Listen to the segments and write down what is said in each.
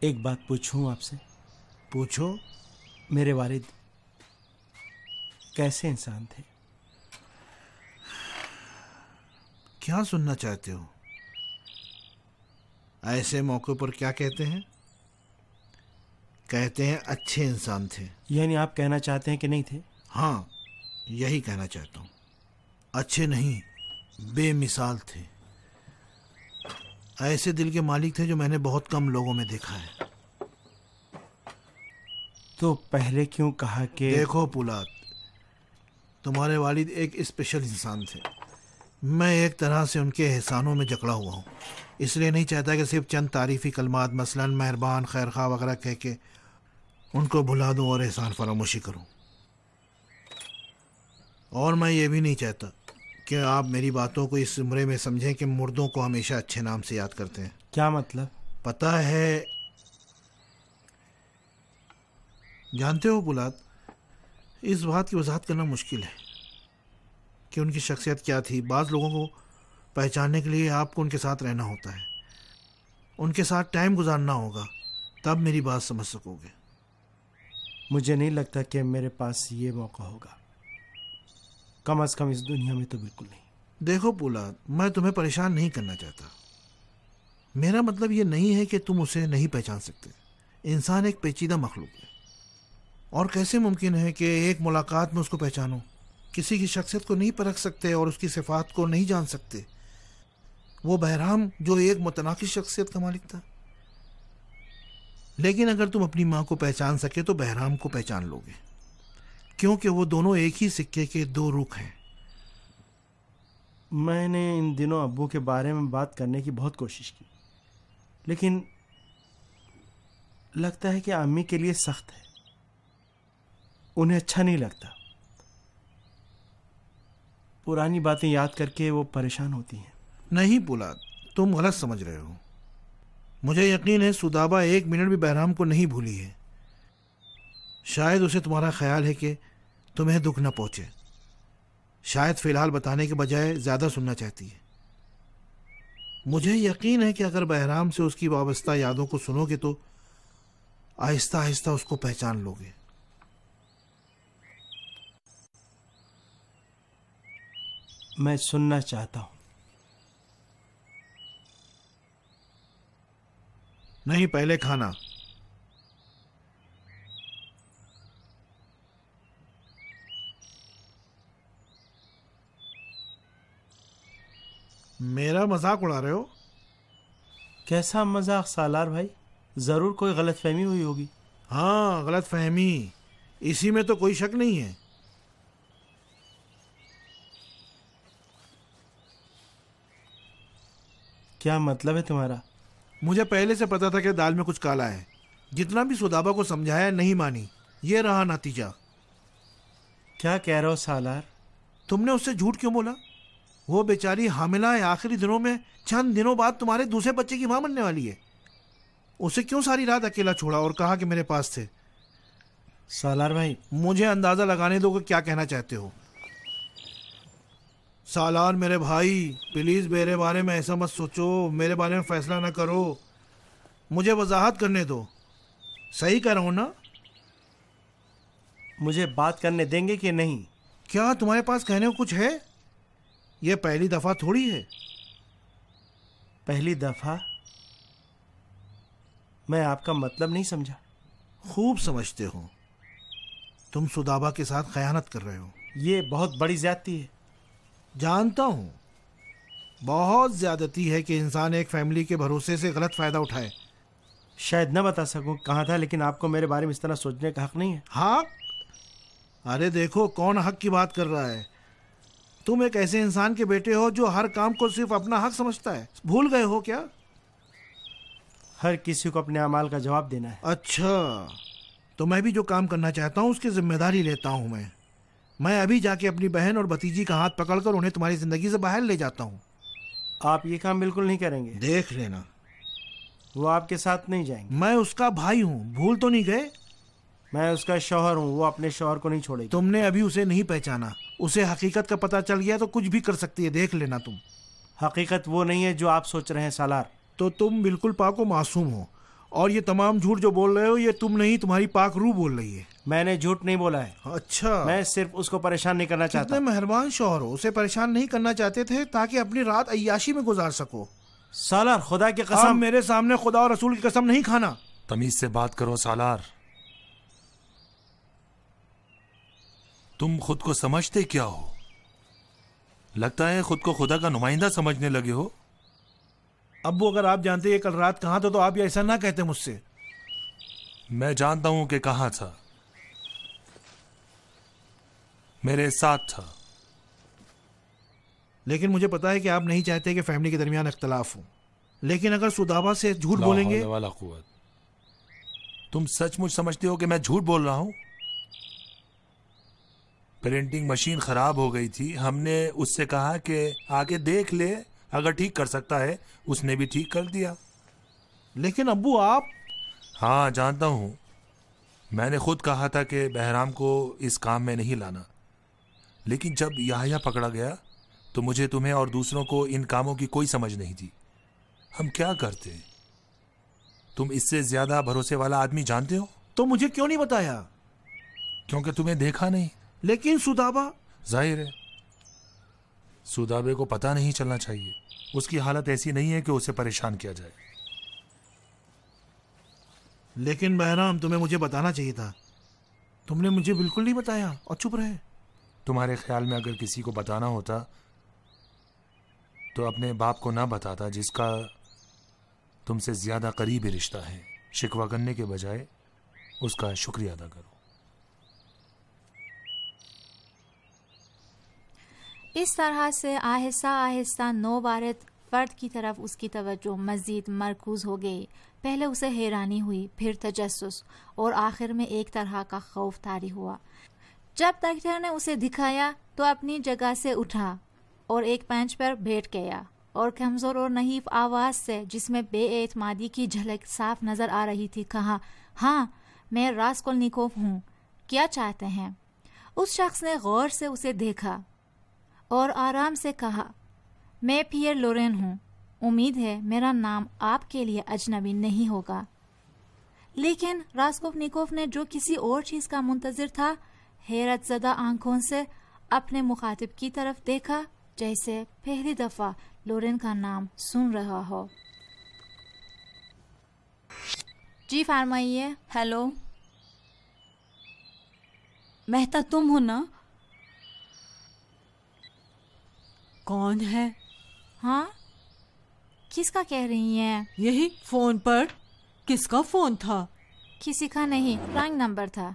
एक बात पूछूं आपसे? पूछो। मेरे वालिद कैसे इंसान थे? क्या सुनना चाहते हो? ऐसे मौके पर क्या कहते हैं? कहते हैं अच्छे इंसान थे। यानी आप कहना चाहते हैं कि नहीं थे? हाँ, यही कहना चाहता हूँ। अच्छे नहीं, बेमिसाल थे। ऐसे दिल के मालिक थे जो मैंने बहुत कम लोगों में देखा है। तो पहले क्यों कहा कि... देखो पुलाद, तुम्हारे वालिद एक स्पेशल इंसान थे। मैं एक तरह से उनके एहसानों में जकड़ा हुआ हूँ। इसलिए नहीं चाहता कि सिर्फ चंद तारीफ़ी कलमात मसलन मेहरबान, खैरखा वगैरह कह के उनको भुला दूँ और एहसान फरामोशी करूँ। और मैं ये भी नहीं चाहता कि आप मेरी बातों को इस उम्र में समझें कि मुर्दों को हमेशा अच्छे नाम से याद करते हैं। क्या मतलब? पता है, जानते हो पुलाद, इस बात की वजाहत करना मुश्किल है कि उनकी शख्सियत क्या थी। बाज़ लोगों को पहचानने के लिए आपको उनके साथ रहना होता है, उनके साथ टाइम गुजारना होगा, तब मेरी बात समझ सकोगे। मुझे नहीं लगता कि मेरे पास ये मौका होगा, कम से कम इस दुनिया में तो बिल्कुल नहीं। देखो पुलाद, मैं तुम्हें परेशान नहीं करना चाहता। मेरा मतलब ये नहीं है कि तुम उसे नहीं पहचान सकते। इंसान एक पेचीदा मखलूक है, और कैसे मुमकिन है कि एक मुलाकात में उसको पहचानो? किसी की शख्सियत को नहीं परख सकते और उसकी सिफात को नहीं जान सकते। वो बहराम जो एक मुतनाकिस शख्सियत का मालिक था। लेकिन अगर तुम अपनी माँ को पहचान सके तो बहराम को पहचान लोगे, क्योंकि वो दोनों एक ही सिक्के के दो रुख हैं। मैंने इन दिनों अब्बू के बारे में बात करने की बहुत कोशिश की, लेकिन लगता है कि अम्मी के लिए सख्त है, उन्हें अच्छा नहीं लगता। पुरानी बातें याद करके वो परेशान होती हैं। नहीं पुलाद, तुम गलत समझ रहे हो। मुझे यकीन है सुदाबा एक मिनट भी बहराम को नहीं भूली है। शायद उसे तुम्हारा ख्याल है कि तुम्हें दुख न पहुंचे। शायद फिलहाल बताने के बजाय ज़्यादा सुनना चाहती है। मुझे यकीन है कि अगर बहराम से उसकी वाबस्ता यादों को सुनोगे तो आहिस्ता आहिस्ता उसको पहचान लोगे। मैं सुनना चाहता हूं। नहीं, पहले खाना। मेरा मजाक उड़ा रहे हो? कैसा मजाक सालार भाई? जरूर कोई गलतफहमी हुई होगी। हाँ, गलतफहमी, इसी में तो कोई शक नहीं है। क्या मतलब है तुम्हारा? मुझे पहले से पता था कि दाल में कुछ काला है। जितना भी सुदाबा को समझाया नहीं मानी। ये रहा नतीजा। क्या कह रहे हो सालार? तुमने उससे झूठ क्यों बोला? वो बेचारी हामिला है, आखिरी दिनों में चंद दिनों बाद तुम्हारे दूसरे बच्चे की मां बनने वाली है। उसे क्यों सारी रात अकेला छोड़ा और कहा कि मेरे पास थे? सालार भाई, मुझे अंदाजा लगाने दो कि क्या कहना चाहते हो। सालार मेरे भाई, प्लीज मेरे बारे में ऐसा मत सोचो, मेरे बारे में फैसला ना करो, मुझे वजाहत करने दो। सही कह रहा हूं ना? मुझे बात करने देंगे कि नहीं? क्या तुम्हारे पास कहने को कुछ है? यह पहली दफा थोड़ी है। पहली दफा? मैं आपका मतलब नहीं समझा। खूब समझते हो। तुम सुदाबा के साथ खयानत कर रहे हो। ये बहुत बड़ी ज्यादती है। जानता हूं, बहुत ज्यादती है कि इंसान एक फैमिली के भरोसे से गलत फायदा उठाए। शायद न बता सकूं कहाँ था, लेकिन आपको मेरे बारे में इस तरह सोचने का हक नहीं है। हक? अरे देखो, कौन हक की बात कर रहा है? तुम एक ऐसे इंसान के बेटे हो जो हर काम को सिर्फ अपना हक समझता है। भूल गए हो क्या? हर किसी को अपने अमाल का जवाब देना है। अच्छा, तो मैं भी जो काम करना चाहता हूँ उसकी जिम्मेदारी लेता हूँ। मैं अभी जाके अपनी बहन और भतीजी का हाथ पकड़कर उन्हें तुम्हारी जिंदगी से बाहर ले जाता हूँ। आप ये काम बिल्कुल नहीं करेंगे? देख लेना। वो आपके साथ नहीं जाएंगे। मैं उसका भाई हूँ, भूल तो नहीं गए? मैं उसका शौहर हूँ, वो अपने शौहर को नहीं छोड़ेगी। तुमने अभी उसे नहीं पहचाना। उसे हकीकत का पता चल गया तो कुछ भी कर सकती है, देख लेना तुम। हकीकत वो नहीं है जो आप सोच रहे हैं सालार। तो तुम बिल्कुल पाक व मासूम हो और ये तमाम झूठ जो बोल रहे हो ये तुम नहीं, तुम्हारी पाक रूह बोल रही है। मैंने झूठ नहीं बोला है। अच्छा, मैं सिर्फ उसको परेशान नहीं करना चाहता। कितने मेहरबान शौहर हो, उसे परेशान नहीं करना चाहते थे ताकि अपनी रात अय्याशी में गुजार सको। सालार, खुदा की आप कसम। मेरे सामने खुदा और रसूल की कसम नहीं खाना। तमीज से बात करो सालार। तुम खुद को समझते क्या हो? लगता है खुद को खुदा का नुमाइंदा समझने लगे हो। अब्बू, अगर आप जानते ये कल रात कहाँ था तो आप ये ऐसा ना कहते मुझसे। मैं जानता हूं कि कहां था, मेरे साथ था। लेकिन मुझे पता है कि आप नहीं चाहते कि फैमिली के दरमियान इख्तलाफ हो। लेकिन अगर सुदाबा से झूठ बोलेंगे। वाला कुव्वत। तुम सचमुच समझते हो कि मैं झूठ बोल रहा हूं? प्रिंटिंग मशीन खराब हो गई थी, हमने उससे कहा कि आके देख ले, अगर ठीक कर सकता है। उसने भी ठीक कर दिया। लेकिन अब्बू आप। हाँ जानता हूं, मैंने खुद कहा था कि बहराम को इस काम में नहीं लाना। लेकिन जब याह्या पकड़ा गया तो मुझे तुम्हें और दूसरों को इन कामों की कोई समझ नहीं थी। हम क्या करते? तुम इससे ज्यादा भरोसे वाला आदमी जानते हो तो मुझे क्यों नहीं बताया? क्योंकि तुम्हें देखा नहीं। लेकिन सुदाबा। जाहिर है सुदाबे को पता नहीं चलना चाहिए। उसकी हालत ऐसी नहीं है कि उसे परेशान किया जाए। लेकिन बहराम, तुम्हें मुझे बताना चाहिए था। तुमने मुझे बिल्कुल नहीं बताया और चुप रहे। तुम्हारे ख्याल में अगर किसी को बताना होता तो अपने बाप को ना बताता, जिसका तुमसे ज्यादा करीबी रिश्ता है। शिकवा करने के बजाय उसका शुक्रिया अदा करो। इस तरह से आहिस्ता आहिस्ता नौबारिद फर्द की तरफ उसकी तवज्जो मज़ीद मरकूज़ हो गई। पहले उसे हैरानी हुई, फिर तजस्सुस और आखिर में एक तरह का खौफ तारी हुआ। जब डॉक्टर ने उसे दिखाया तो अपनी जगह से उठा और एक बेंच पर बैठ गया और कमज़ोर और नहीफ आवाज़ से, जिसमें बेएतमादी की झलक साफ नज़र आ रही थी, कहा, हाँ मैं रास्कोल्निकोव हूँ, क्या चाहते हैं? उस शख्स ने गौर से उसे देखा और आराम से कहा, मैं पियर लोरेन हूँ। उम्मीद है मेरा नाम आपके लिए अजनबी नहीं होगा। लेकिन रास्कोल्निकोव ने जो किसी और चीज़ का मुंतज़िर था, हैरत ज़दा आंखों से अपने मुखातिब की तरफ देखा, जैसे पहली दफ़ा लोरेन का नाम सुन रहा हो। जी फरमाइए। हेलो, मेहता तुम हो ना? कौन है? हाँ, किसका कह रही हैं? यही फोन पर। किसका फोन था? किसी का नहीं, रॉन्ग नंबर था।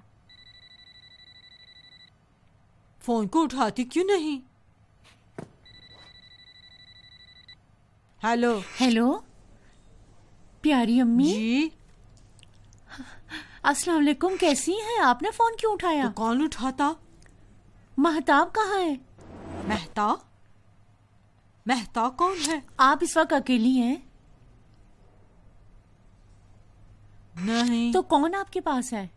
फोन को उठाती क्यों नहीं? हेलो। हेलो प्यारी अम्मी जी। अस्सलाम वालेकुम, कैसी हैं? आपने फोन क्यों उठाया? तो कौन उठाता? महताब कहाँ है? मेहता? मेहता कौन है? आप इस वक्त अकेली हैं? नहीं। तो कौन आपके पास है?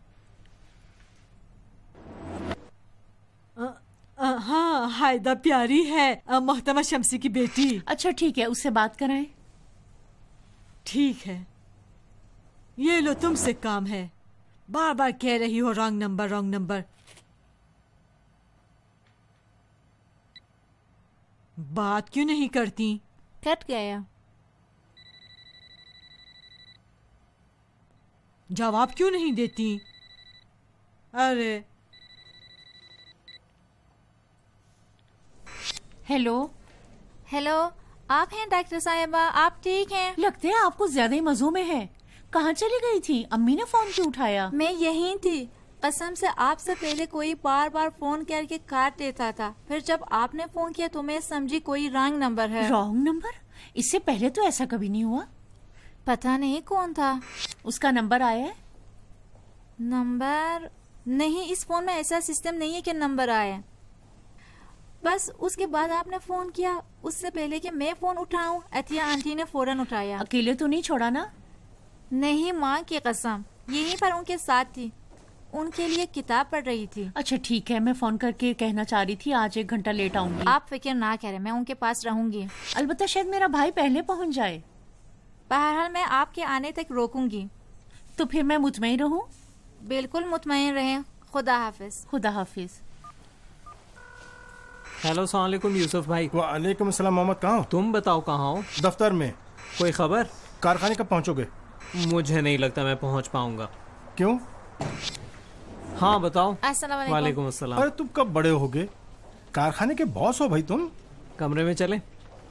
हाँ, हायदा प्यारी है, मोहतरमा शम्सी की बेटी। अच्छा ठीक है, उससे बात कराएं। ठीक है, ये लो तुमसे काम है। बार बार कह रही हो रॉन्ग नंबर, रॉन्ग नंबर। बात क्यों नहीं करती? कट गया। जवाब क्यों नहीं देती? अरे हेलो। हेलो, आप हैं डॉक्टर साहिबा? आप ठीक हैं? लगता है आपको ज्यादा ही मजों में है। कहाँ चली गई थी? अम्मी ने फोन क्यों उठाया? मैं यहीं थी। कसम से आपसे पहले कोई बार बार फोन करके काट देता था, फिर जब आपने फोन किया तो मैं समझी कोई रॉन्ग नंबर है। Wrong number? इससे पहले तो ऐसा कभी नहीं हुआ। पता नहीं कौन था। उसका नंबर आया है? नंबर नहीं, इस फोन में ऐसा सिस्टम नहीं है कि नंबर आए। बस उसके बाद आपने फोन किया, उससे पहले कि मैं फोन उठाऊं, अतिया आंटी ने फौरन उठाया। अकेले तो नहीं छोड़ा ना? नहीं, माँ की कसम, यहीं पर उनके साथ थी, उनके लिए किताब पढ़ रही थी। अच्छा ठीक है, मैं फोन करके कहना चाह रही थी आज 1 घंटा लेट आऊंगी। आप फिक्र ना करें, मैं उनके पास रहूंगी। अलबत्ता शायद मेरा भाई पहले पहुंच जाए। बहरहाल मैं आपके आने तक रोकूंगी। तो फिर मैं मुतमईन रहूं? बिल्कुल मुतमईन रहें। खुदा हाफिज। खुदा हाफिज। हेलो, अस्सलाम वालेकुम यूसुफ भाई। वालेकुम अस्सलाम। मोहम्मद कहाँ हो? तुम बताओ कहाँ हो? दफ्तर में। कोई खबर? कारखाने कब पहुँचोगे? मुझे नहीं लगता मैं पहुँच पाऊंगा। क्यों? हाँ बताओ। अस्सलाम वालेकुम। वालेकुम अस्सलाम। अरे तुम कब बड़े होगे? कारखाने के बॉस हो भाई तुम। कमरे में चले।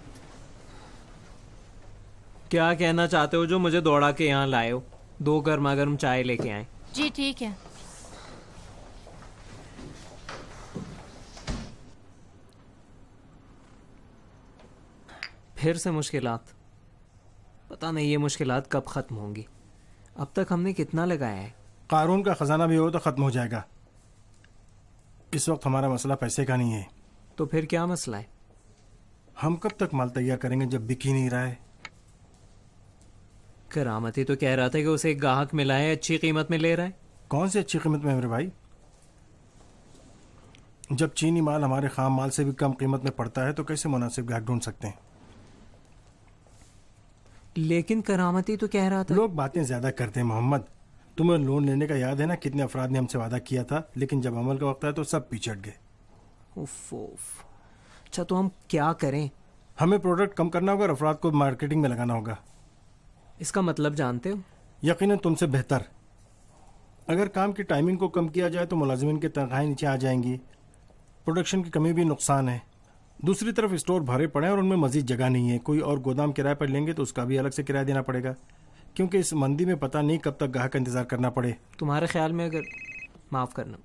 क्या कहना चाहते हो जो मुझे दौड़ा के यहाँ लाए हो? 2 गर्मा गर्म चाय लेके आए। जी ठीक है। फिर से मुश्किलात। पता नहीं ये मुश्किलात कब खत्म होंगी। अब तक हमने कितना लगाया है? कानून का खजाना भी हो तो खत्म हो जाएगा। इस वक्त हमारा मसला पैसे का नहीं है। तो फिर क्या मसला है? हम कब तक माल तैयार करेंगे जब बिक ही नहीं रहा है? करामती तो कह रहा था कि उसे एक ग्राहक मिला है, अच्छी कीमत में ले रहा है। कौन सी अच्छी कीमत में मेरे भाई? जब चीनी माल हमारे खाम माल से भी कम कीमत में पड़ता है तो कैसे मुनासिब ग्राहक ढूंढ सकते हैं? लेकिन करामती तो कह रहा था। लोग बातें ज्यादा करते हैं मोहम्मद। तुम्हें लोन लेने का याद है ना? कितने अफराद ने हमसे वादा किया था, लेकिन जब अमल का वक्त आया तो सब पिछड़ गए। उफ उफ। अच्छा तो हम क्या करें? हमें प्रोडक्ट कम करना होगा और अफराद को मार्केटिंग में लगाना होगा। इसका मतलब जानते हो? यकीनन तुमसे बेहतर। अगर काम की टाइमिंग को कम किया जाए तो मुलाजिमिन की तनख्वाहें नीचे आ जाएंगी। प्रोडक्शन की कमी भी नुकसान है। दूसरी तरफ स्टोर भरे पड़े हैं और उनमें मजीद जगह नहीं है। कोई और गोदाम किराए पर लेंगे तो उसका भी अलग से किराया देना पड़ेगा, क्योंकि इस मंदी में पता नहीं कब तक ग्राहक का इंतजार करना पड़े। तुम्हारे ख्याल में अगर माफ करना।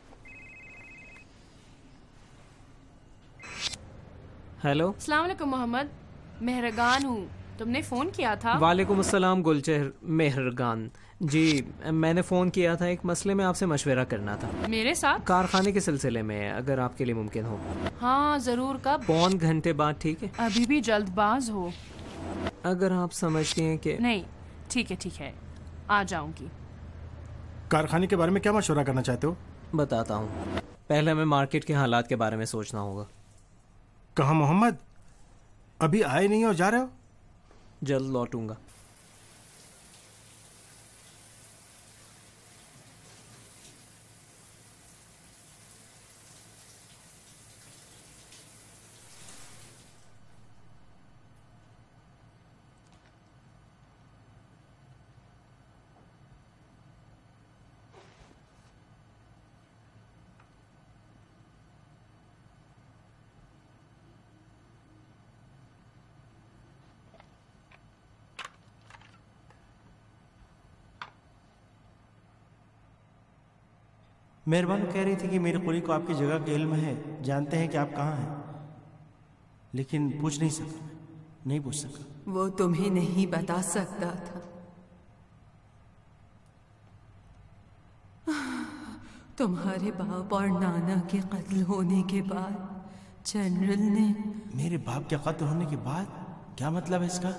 हेलो। अस्सलाम वालेकुम मोहम्मद, मेहरगान हूँ। तुमने फ़ोन किया था? वालेकुम अस्सलाम गुलचहर मेहरगान। जी मैंने फ़ोन किया था, एक मसले में आपसे मशवरा करना था। मेरे साथ? कारखाने के सिलसिले में, अगर आपके लिए मुमकिन हो। हाँ ज़रूर। कब? 1 घंटे बाद। ठीक है? अभी भी जल्दबाज हो? अगर आप समझती हैं कि नहीं, ठीक है, आ जाऊंगी। कारखाने के बारे में क्या मशवरा करना चाहते हो? बताता हूँ। पहले हमें मार्केट के हालात के बारे में सोचना होगा। कहाँ मोहम्मद? अभी आए नहीं और जा रहे हो? जल्द लौटूंगा। मेहरबान कह रही थी कि मेरे कुली को आपकी जगह का इल्म है, जानते हैं कि आप कहाँ हैं, लेकिन पूछ नहीं सका, नहीं पूछ सका। वो तुम्हें नहीं बता सकता था। तुम्हारे बाप और नाना के कत्ल होने के बाद जनरल ने मेरे बाप के कत्ल होने के बाद? क्या मतलब है इसका?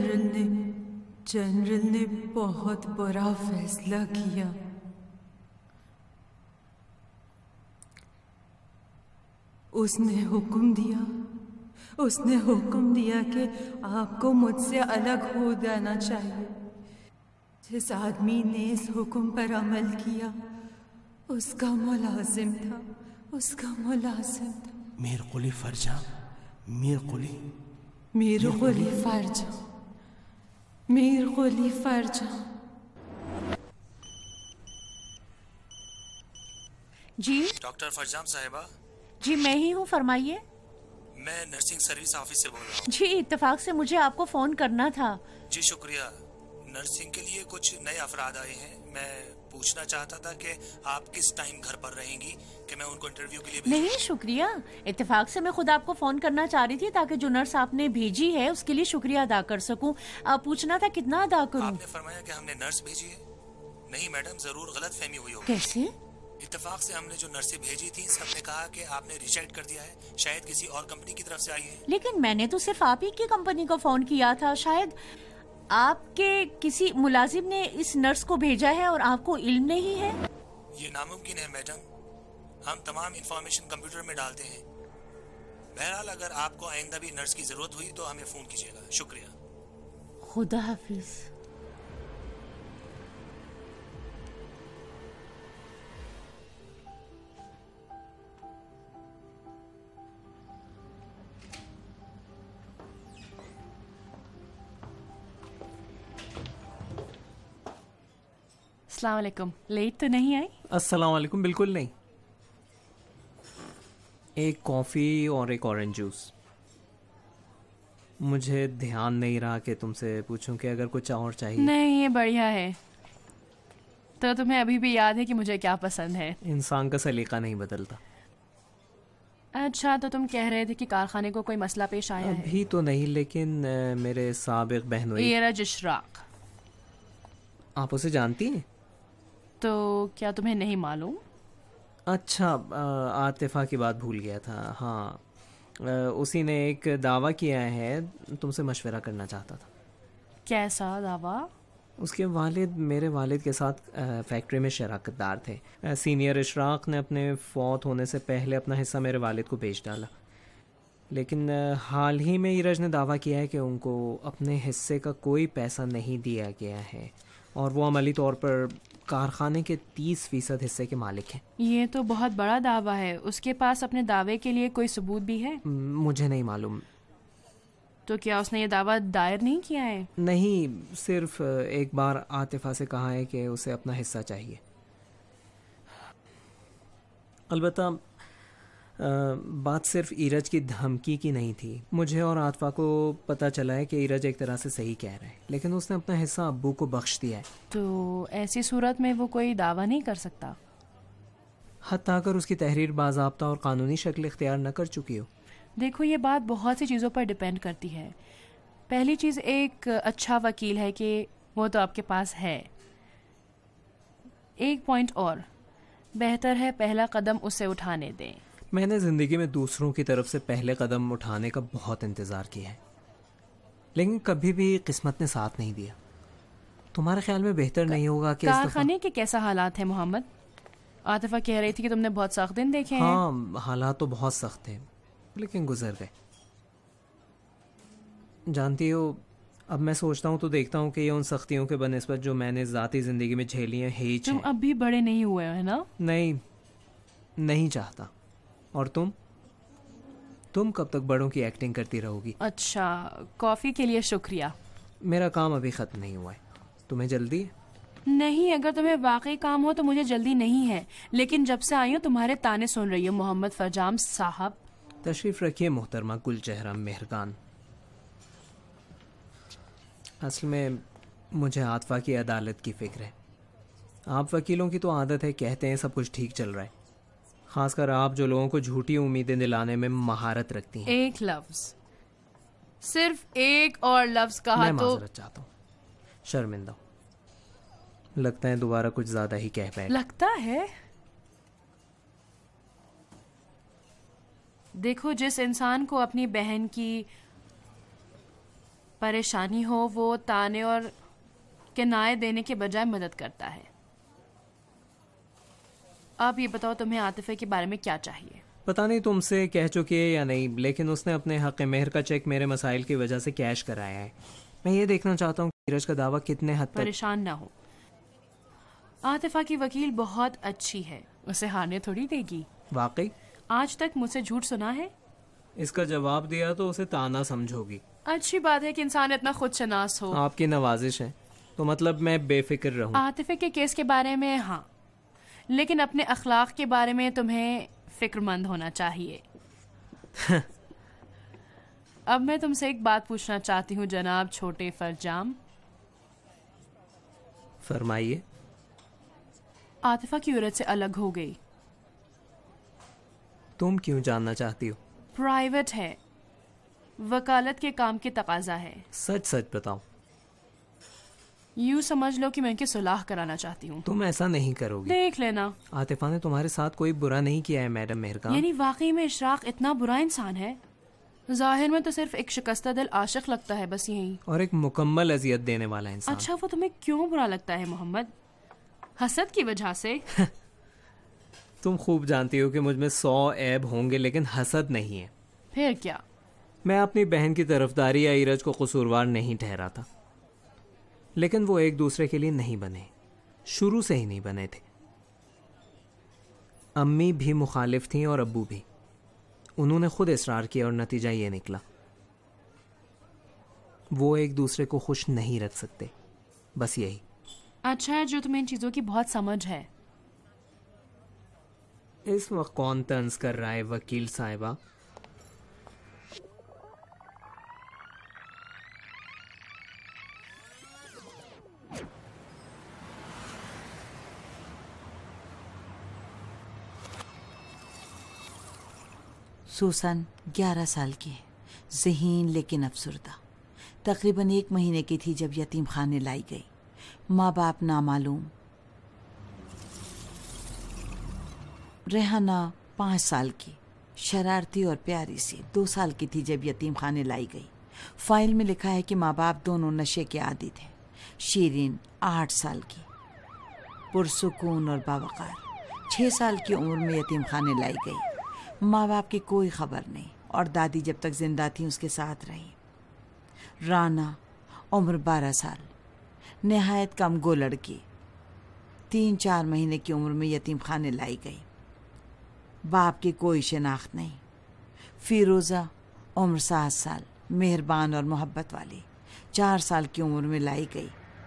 जनरल ने बहुत बुरा फैसला किया। उसने हुक्म दिया कि आपको मुझसे अलग हो जाना चाहिए। जिस आदमी ने इस हुक्म पर अमल किया उसका मुलाजिम था। Mir Quli Farza, Mir Quli Farza. जी डॉक्टर फरजाम साहिबा। जी मैं ही हूँ, फरमाइए। मैं नर्सिंग सर्विस ऑफिस से बोल रहा हूँ। जी इत्तेफाक से मुझे आपको फोन करना था। जी शुक्रिया। नर्सिंग के लिए कुछ नए अफराद आए हैं। मैं पूछना चाहता था कि आप किस टाइम घर पर रहेंगी कि मैं उनको इंटरव्यू के लिए भेजूं? नहीं शुक्रिया, इत्तेफाक से मैं खुद आपको फोन करना चाह रही थी ताकि जो नर्स आपने भेजी है उसके लिए शुक्रिया अदा कर सकूं। पूछना था कितना अदा करूं? आपने फरमाया कि हमने नर्स भेजी है। नहीं मैडम, जरूर गलत फहमी हुई होगी। कैसे? इत्तेफाक से हमने जो नर्सें भेजी थी सबने कहा कि आपने रिजेक्ट कर दिया है, शायद किसी और कंपनी की तरफ से आई है। लेकिन मैंने तो सिर्फ आप ही की कंपनी को फोन किया था। शायद आपके किसी मुलाजिम ने इस नर्स को भेजा है और आपको इल्म नहीं है। ये नामुमकिन है मैडम, हम तमाम इंफॉर्मेशन कंप्यूटर में डालते हैं। बहरहाल अगर आपको आइंदा भी नर्स की जरूरत हुई तो हमें फोन कीजिएगा। शुक्रिया। खुदा हाफिज। अस्सलाम वालेकुम। लेट तो नहीं आई? अस्सलाम वालेकुम, बिल्कुल नहीं। एक कॉफ़ी और एक ऑरेंज जूस। मुझे ध्यान नहीं रहा कि तुमसे पूछूं कि अगर कुछ और चाहिए। नहीं, ये बढ़िया है। तो तुम्हें अभी भी याद है कि मुझे क्या पसंद है? इंसान का सलीका नहीं बदलता। अच्छा, तो तुम कह रहे थे कि कारखाने को कोई मसला पेश आया है? अभी तो नहीं, लेकिन मेरे साबिक बहनोई। Iraj Ishraq. आप उसे जानती हैं? तो क्या तुम्हें नहीं मालूम? अच्छा, आतिफा की बात भूल गया था। हाँ, उसी ने एक दावा किया है, तुमसे मशवरा करना चाहता था। कैसा दावा? उसके वालिद मेरे वालिद के साथ फैक्ट्री में शराकतदार थे। सीनियर इशराक ने अपने फौत होने से पहले अपना हिस्सा मेरे वालिद को बेच डाला, लेकिन हाल ही में इरज ने दावा किया है कि उनको अपने हिस्से का कोई पैसा नहीं दिया गया है और वो अमली तौर पर कारखाने के 30% हिस्से के मालिक हैं। ये तो बहुत बड़ा दावा है। उसके पास अपने दावे के लिए कोई सबूत भी है? मुझे नहीं मालूम। तो क्या उसने ये दावा दायर नहीं किया है? नहीं, सिर्फ एक बार आतिफा से कहा है कि उसे अपना हिस्सा चाहिए। अलबत्ता बात सिर्फ इरज की धमकी की नहीं थी। मुझे और आतिफा को पता चला है कि इरज एक तरह से सही कह रहा है, लेकिन उसने अपना हिस्सा अब्बू को बख्श दिया है। तो ऐसी सूरत में वो कोई दावा नहीं कर सकता, हत्ता अगर उसकी तहरीर बाज़ाब्ता और कानूनी शक्ल इख्तियार न कर चुकी हो। देखो, ये बात बहुत सी चीज़ों पर डिपेंड करती है। पहली चीज़, एक अच्छा वकील है कि वो तो आपके पास है। एक पॉइंट और, बेहतर है पहला कदम उसे उठाने दें। मैंने ज़िंदगी में दूसरों की तरफ से पहले कदम उठाने का बहुत इंतज़ार किया है, लेकिन कभी भी किस्मत ने साथ नहीं दिया। तुम्हारे ख्याल में बेहतर नहीं होगा कि कारखाने के कैसा हालात है मोहम्मद? आतिफा कह रही थी कि तुमने बहुत सख्त दिन देखे हैं। हाँ, हालात तो बहुत सख्त थे, लेकिन गुजर गए। जानती हो, अब मैं सोचता हूँ तो देखता हूँ कि ये उन सख्तियों के बनिस्बत जो मैंने ज़ाती ज़िंदगी में झेली हैं हेज तुम हैं। अब भी बड़े नहीं हुए हो, है ना? नहीं चाहता। और तुम कब तक बड़ों की एक्टिंग करती रहोगी? अच्छा, कॉफ़ी के लिए शुक्रिया। मेरा काम अभी ख़त्म नहीं हुआ है। तुम्हें जल्दी है? नहीं, अगर तुम्हें वाकई काम हो तो मुझे जल्दी नहीं है, लेकिन जब से आई हूँ तुम्हारे ताने सुन रही हूँ मोहम्मद फरजाम साहब। तशरीफ़ रखिए मोहतरमा गुलचेहरा मेहरगान। असल में मुझे आतिफा की अदालत की फ़िक्र है। आप वकीलों की तो आदत है, कहते हैं सब कुछ ठीक चल रहा है, खासकर आप जो लोगों को झूठी उम्मीदें दिलाने में महारत रखती हैं। एक लफ्ज, सिर्फ एक और लफ्ज कहा मैं तो माजरत चाहता हूँ, शर्मिंदा हूँ। लगता है दोबारा कुछ ज्यादा ही कह पाए। लगता है। देखो, जिस इंसान को अपनी बहन की परेशानी हो वो ताने और किनाए देने के बजाय मदद करता है। अब ये बताओ, तुम्हें आतिफे के बारे में क्या चाहिए? पता नहीं तुमसे कह चुकी है या नहीं, लेकिन उसने अपने हक मेहर का चेक मेरे मसाइल की वजह से कैश कराया है। मैं ये देखना चाहता हूँ कि नीरज का दावा कितने हद तक। परेशान ना हो, आतिफा की वकील बहुत अच्छी है, उसे हारने थोड़ी देगी। वाकई? आज तक मुझसे झूठ सुना है? इसका जवाब दिया तो उसे ताना समझोगी। अच्छी बात है कि इंसान इतना खुद शनास हो। आपकी नवाजिश है, तो मतलब मैं बेफिक्र रहूं। आतिफे के केस के बारे में हाँ, लेकिन अपने अखलाक के बारे में तुम्हें फिक्रमंद होना चाहिए। अब मैं तुमसे एक बात पूछना चाहती हूँ जनाब छोटे फरजाम। फरमाइए। आतिफा की औरत से अलग हो गई। तुम क्यों जानना चाहती हो? प्राइवेट है, वकालत के काम की तकाजा है। सच सच बताओ। यूं समझ लो कि मैं इनकी सुलह कराना चाहती हूँ। तुम ऐसा नहीं करोगी। देख लेना। आतिफा ने तुम्हारे साथ कोई बुरा नहीं किया है मैडम मेहरगान। यानी वाकई में इशराक इतना बुरा इंसान है? जाहिर में तो सिर्फ एक शिकस्ता दिल आशिक लगता है, बस यही। और एक मुकम्मल अजियत देने वाला इंसान। अच्छा, वो तुम्हें क्यों बुरा लगता है मोहम्मद? हसद की वजह से? तुम खूब जानती हो कि मुझ में 100 ऐब होंगे, लेकिन हसद नहीं है। फिर क्या? मैं अपनी बहन की तरफदारी या इरज को कसूरवार नहीं ठहरा था, लेकिन वो एक दूसरे के लिए नहीं बने, शुरू से ही नहीं बने थे। अम्मी भी मुखालिफ थीं और अब्बू भी। उन्होंने खुद इसरार किया और नतीजा ये निकला। वो एक दूसरे को खुश नहीं रख सकते, बस यही। अच्छा है जो तुम्हें इन चीजों की बहुत समझ है। इस वक्त कौन तंज कर रहा है वकील साहिबा? सुसन 11 साल की है, ज़हीन लेकिन अफसरदा। तकरीबन 1 महीने की थी जब यतीम खाने लाई गई। माँ बाप नामालूम। रेहाना 5 साल की, शरारती और प्यारी सी 2 साल की थी जब यतीम खाने लाई गई। फाइल में लिखा है कि माँ बाप दोनों नशे के आदी थे। शीरीन 8 साल की, पुरसुकून और बावकार। 6 साल की उम्र में यतीम खाने लाई गई। माँ बाप की कोई खबर नहीं और दादी जब तक जिंदा थी उसके साथ रही। राना उम्र 12 साल, नहायत कम गो लड़की, 3-4 महीने की उम्र में यतीम खाने लाई गई। बाप की कोई शनाख्त नहीं। फिरोज़ा उम्र 7 साल, मेहरबान और मोहब्बत वाली, 4 साल की उम्र में लाई गई।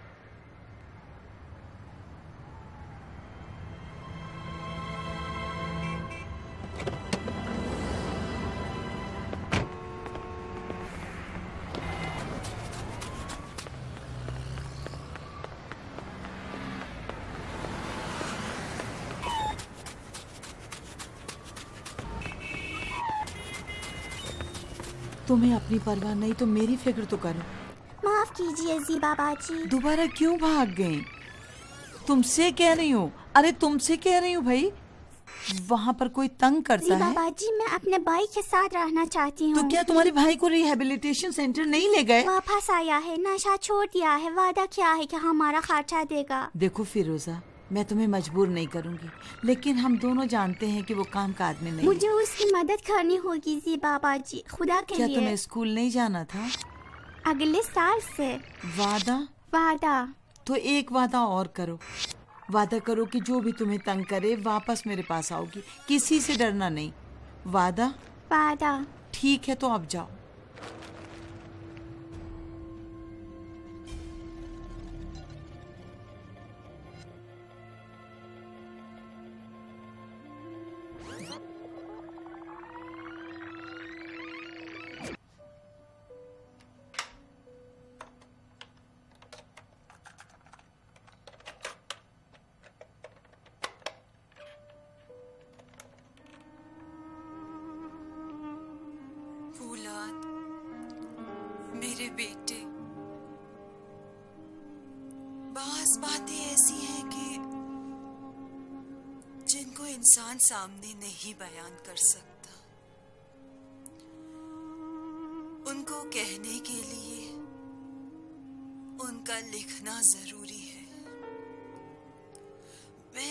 तुम्हें अपनी परवाह नहीं तो मेरी फिक्र तो करो। माफ कीजिए ज़ीबा बाजी। दोबारा क्यों भाग गई? तुमसे कह रही हूँ, अरे तुमसे कह रही हूँ भाई। वहाँ पर कोई तंग करता ज़ीबा है? बाजी मैं अपने भाई के साथ रहना चाहती हूँ। तो क्या तुम्हारे भाई को रिहेबिलिटेशन सेंटर नहीं ले गए? वापस आया है, नशा छोड़ दिया है, वादा किया है कि हमारा खर्चा देगा। देखो फिरोजा, मैं तुम्हें मजबूर नहीं करूंगी, लेकिन हम दोनों जानते हैं कि वो काम का आदमी नहीं। मुझे उसकी मदद करनी होगी ज़ीबा बाजी, खुदा के लिए। क्या तुम्हें स्कूल नहीं जाना था? अगले साल से। वादा? वादा। तो एक वादा और करो। वादा करो कि जो भी तुम्हें तंग करे वापस मेरे पास आओगी, किसी से डरना नहीं। वादा? वादा। ठीक है, तो अब जाओ। मेरे बेटे, बास बातें ऐसी हैं कि जिनको इंसान सामने नहीं बयान कर सकता। उनको कहने के लिए उनका लिखना जरूरी है। मैं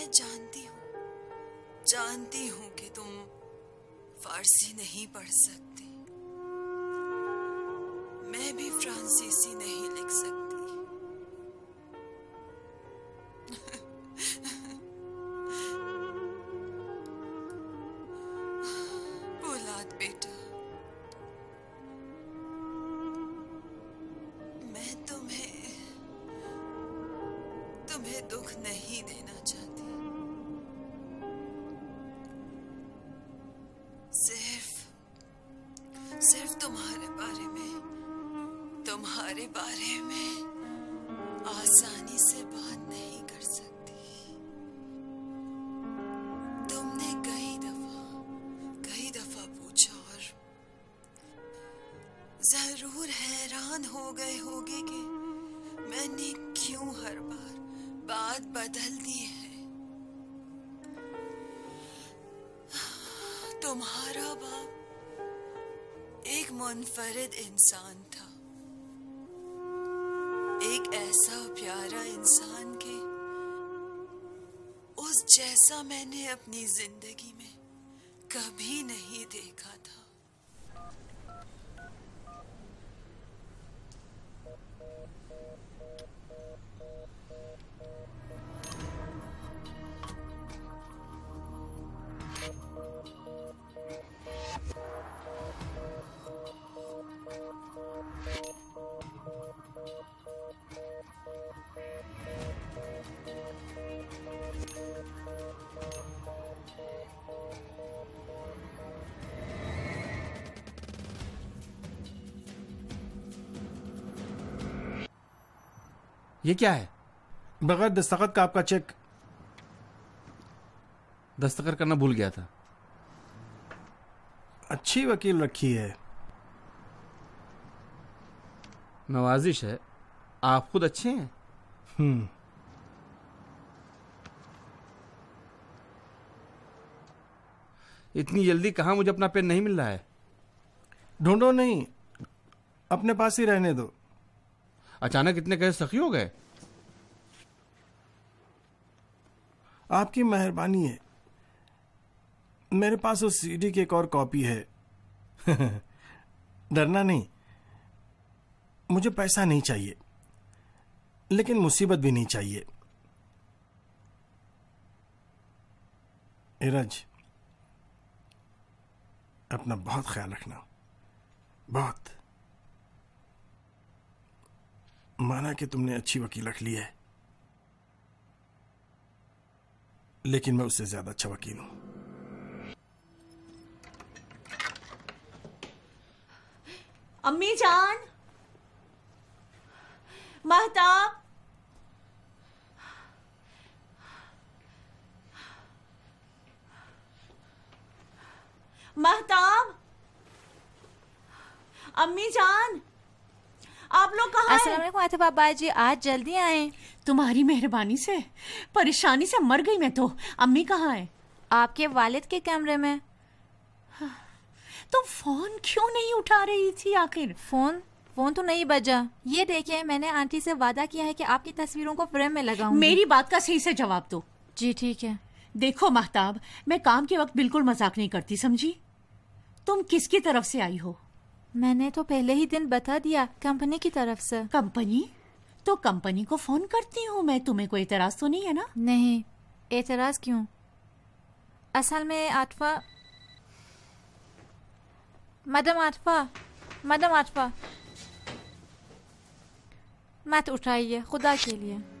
जानती हूं कि तुम फारसी नहीं पढ़ सकते, मैं भी फ्रांसीसी नहीं लिख सकती। पोलाद बेटा, मैं तुम्हें दुख नहीं देना चाहती। सिर्फ तुम्हारे बारे में आसानी से बात नहीं कर सकती। तुमने कई दफा पूछा और जरूर हैरान हो गए होगे कि मैंने क्यों हर बार बात बदल दी है। तुम्हारा बाप एक मुनफरिद इंसान था, एक ऐसा प्यारा इंसान के उस जैसा मैंने अपनी जिंदगी में कभी नहीं देखा था। ये क्या है? बगैर दस्तखत का आपका चेक। दस्तखत करना भूल गया था। अच्छी वकील रखी है। नवाजिश है, आप खुद अच्छे हैं। इतनी जल्दी कहाँ? मुझे अपना पेन नहीं मिल रहा है। ढूंढो नहीं, अपने पास ही रहने दो। अचानक इतने कैसे सखी हो गए? आपकी मेहरबानी है। मेरे पास उस सीडी की एक और कॉपी है। डरना नहीं, मुझे पैसा नहीं चाहिए, लेकिन मुसीबत भी नहीं चाहिए। इरज, अपना बहुत ख्याल रखना। बहुत। माना कि तुमने अच्छी वकील रख ली है, लेकिन मैं उससे ज्यादा अच्छा वकील हूं। अम्मी जान, महताब, महताब, अम्मी जान, आप लोग कहाँ हैं? अस्सलाम वालेकुम आतिफ अब्बा जी, आज जल्दी आए। तुम्हारी मेहरबानी से, परेशानी से मर गई मैं तो। अम्मी कहाँ है? आपके वालिद के कमरे में। तुम फोन क्यों नहीं उठा रही थी आखिर? फोन तो नहीं बजा। ये देखिए, मैंने आंटी से वादा किया है कि आपकी तस्वीरों को फ्रेम में लगाऊंगी। मेरी बात का सही से जवाब दो। जी ठीक है। देखो महताब, मैं काम के वक्त बिल्कुल मजाक नहीं करती, समझी? तुम किसकी तरफ से आई हो? मैंने तो पहले ही दिन बता दिया, कंपनी की तरफ से। कंपनी? तो कंपनी को फोन करती हूँ मैं। तुम्हें कोई एतराज तो नहीं है ना? नहीं, एतराज क्यों? असल में आतिफा, मैडम आतिफा, मत उठाइए खुदा के लिए।